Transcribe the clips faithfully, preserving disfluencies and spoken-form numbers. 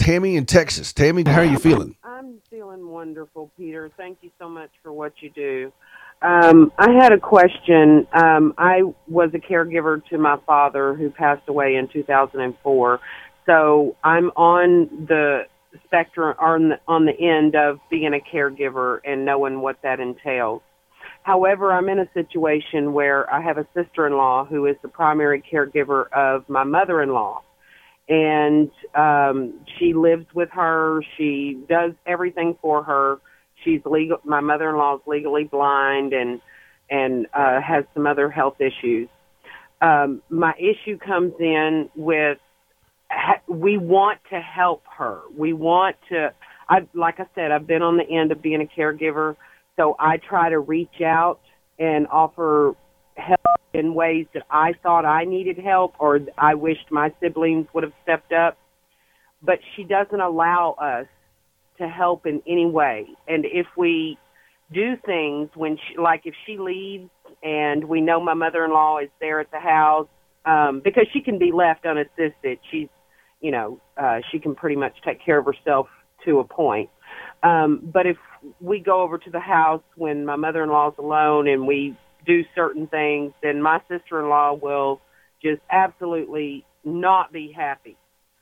Tammy in Texas. Tammy, how are you feeling? I'm feeling wonderful, Peter. Thank you so much for what you do. Um, I had a question. Um, I was a caregiver to my father who passed away in two thousand four. So I'm on the spectrum, on the, on the end of being a caregiver and knowing what that entails. However, I'm in a situation where I have a sister-in-law who is the primary caregiver of my mother-in-law. And um, she lives with her. She does everything for her. She's legal. My mother-in-law is legally blind and and uh, has some other health issues. Um, my issue comes in with ha- we want to help her. We want to. I like I said, I've been on the end of being a caregiver, so I try to reach out and offer help in ways that I thought I needed help or I wished my siblings would have stepped up. But she doesn't allow us to help in any way. And if we do things when she, like if she leaves and we know my mother-in-law is there at the house, um, because she can be left unassisted. She's, you know, uh, she can pretty much take care of herself to a point. Um, but if we go over to the house when my mother-in-law's alone and we do certain things, then my sister-in-law will just absolutely not be happy.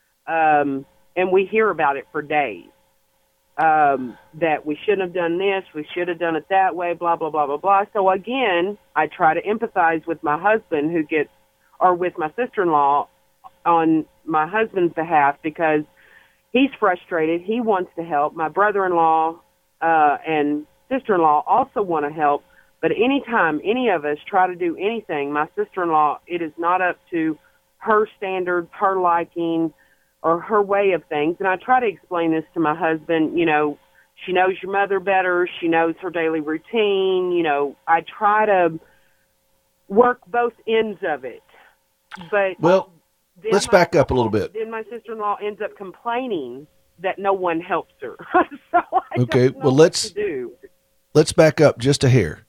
Um, and we hear about it for days. Um, that we shouldn't have done this, we should have done it that way, blah, blah, blah, blah, blah. So again, I try to empathize with my husband who gets, or with my sister-in-law on my husband's behalf because he's frustrated. He wants to help. My brother-in-law uh, and sister-in-law also want to help. But anytime any of us try to do anything, my sister-in-law, it is not up to her standards, her liking, or her way of things. And I try to explain this to my husband. You know, she knows your mother better. She knows her daily routine. You know, I try to work both ends of it. But well, let's my, back up a little bit. Then my sister-in-law ends up complaining that no one helps her. so I okay, don't know well, let's, what to do. Let's back up just a hair.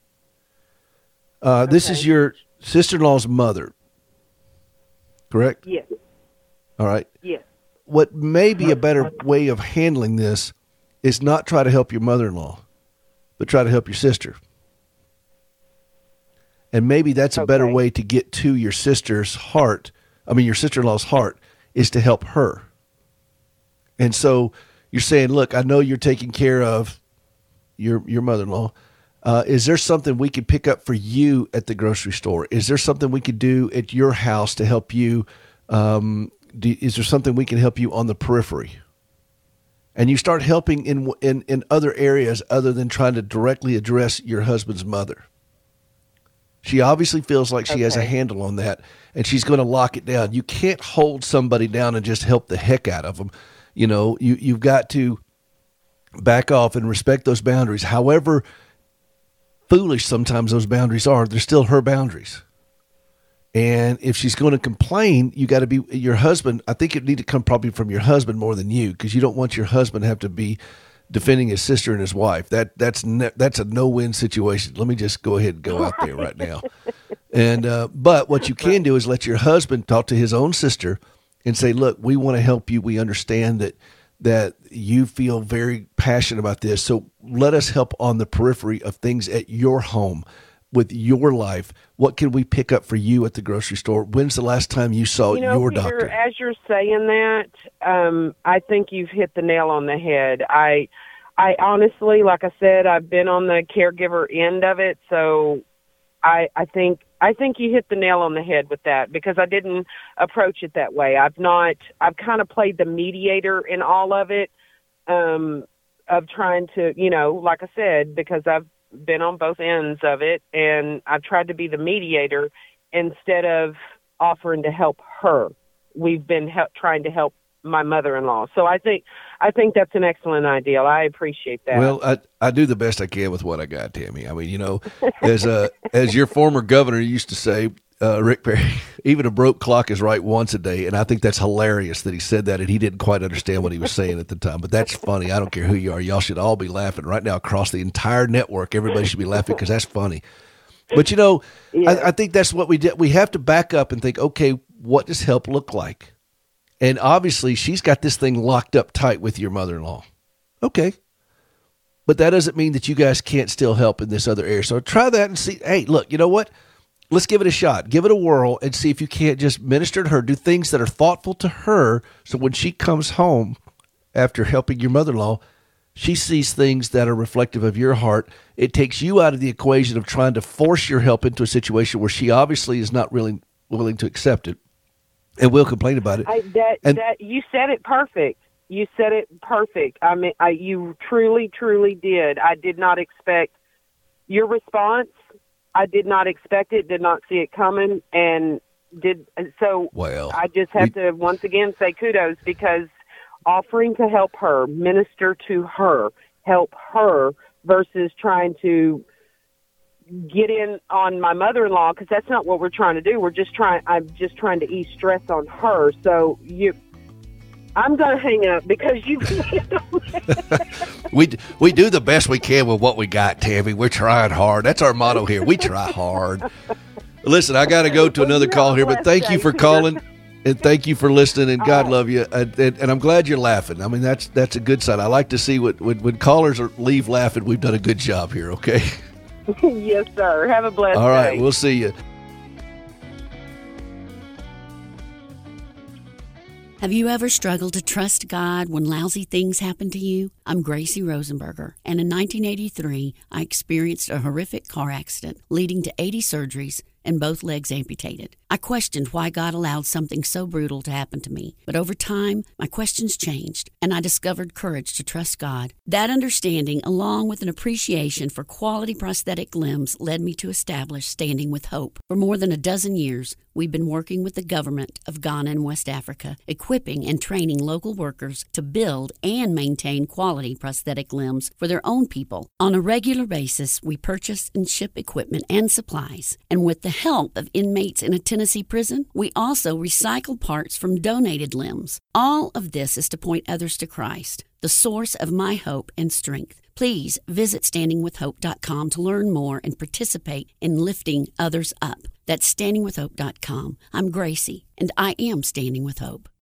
Uh, this okay. is your sister-in-law's mother, correct? Yes. All right. Yes. What may be a better way of handling this is not try to help your mother-in-law, but try to help your sister. And maybe that's a okay. better way to get to your sister's heart. I mean, your sister-in-law's heart is to help her. And so you're saying, look, I know you're taking care of your, your mother-in-law. Uh, is there something we could pick up for you at the grocery store? Is there something we could do at your house to help you? Um, do, is there something we can help you on the periphery? And you start helping in, in, in other areas other than trying to directly address your husband's mother. She obviously feels like she okay. has a handle on that, and she's going to lock it down. You can't hold somebody down and just help the heck out of them. You know, you, you've got to back off and respect those boundaries. However foolish sometimes those boundaries are, they're still her boundaries. And if she's going to complain, you got to be your husband. I think it need to come probably from your husband more than you, because you don't want your husband to have to be defending his sister and his wife. That that's ne- that's a no-win situation. Let me just go ahead and go out there right now. And uh, but what you can do is let your husband talk to his own sister and say, "Look, we want to help you. We understand that that you feel very passionate about this. So let us help on the periphery of things at your home." With your life, what can we pick up for you at the grocery store? When's the last time you saw you know, your Peter, doctor? As you're saying that, um, I think you've hit the nail on the head. I, I honestly, like I said, I've been on the caregiver end of it, so I, I think I think you hit the nail on the head with that, because I didn't approach it that way. I've not. I've kind of played the mediator in all of it, um, of trying to, you know, like I said, because I've been on both ends of it, and I've tried to be the mediator instead of offering to help her. We've been help, trying to help my mother-in-law. So I think I think that's an excellent idea. I appreciate that. Well, I I do the best I can with what I got, Tammy. I mean, you know, as a as your former governor used to say, uh, Rick Perry, even a broke clock is right once a day. And I think that's hilarious that he said that, and he didn't quite understand what he was saying at the time. But that's funny. I don't care who you are. Y'all should all be laughing right now across the entire network. Everybody should be laughing because that's funny. But, you know, yeah. I, I think that's what we did. We have to back up and think, okay, what does help look like? And obviously, she's got this thing locked up tight with your mother-in-law. Okay. But that doesn't mean that you guys can't still help in this other area. So try that and see, hey, look, you know what? Let's give it a shot. Give it a whirl and see if you can't just minister to her, do things that are thoughtful to her. So when she comes home after helping your mother-in-law, she sees things that are reflective of your heart. It takes you out of the equation of trying to force your help into a situation where she obviously is not really willing to accept it and will complain about it. I, that, and, that you said it perfect. You said it perfect. I mean, I, you truly, truly did. I did not expect your response. I did not expect it, did not see it coming, and did so. Well, I just have we, to once again say kudos, because offering to help her, minister to her, help her, versus trying to get in on my mother-in-law, because that's not what we're trying to do. We're just trying. I'm just trying to ease stress on her. So you. I'm going to hang up because you we we do the best we can with what we got, Tammy. We're trying hard. That's our motto here. We try hard. Listen, I got to go to another call here, but thank you for calling, and thank you for listening, and God love you. And, and, and I'm glad you're laughing. I mean, that's that's a good sign. I like to see what when, when callers are, leave laughing, we've done a good job here, okay? Yes, sir. Have a blessed day. All right, we'll see you. Have you ever struggled to trust God when lousy things happen to you? I'm Gracie Rosenberger, and in nineteen eighty-three, I experienced a horrific car accident leading to eighty surgeries and both legs amputated. I questioned why God allowed something so brutal to happen to me, but over time, my questions changed, and I discovered courage to trust God. That understanding, along with an appreciation for quality prosthetic limbs, led me to establish Standing with Hope. For more than a dozen years, we've been working with the government of Ghana and West Africa, equipping and training local workers to build and maintain quality prosthetic limbs for their own people. On a regular basis, we purchase and ship equipment and supplies, and with the help of inmates in a Tennessee prison, we also recycle parts from donated limbs. All of this is to point others to Christ, the source of my hope and strength. Please visit standing with hope dot com to learn more and participate in lifting others up. That's standing with hope dot com. I'm Gracie, and I am Standing with Hope.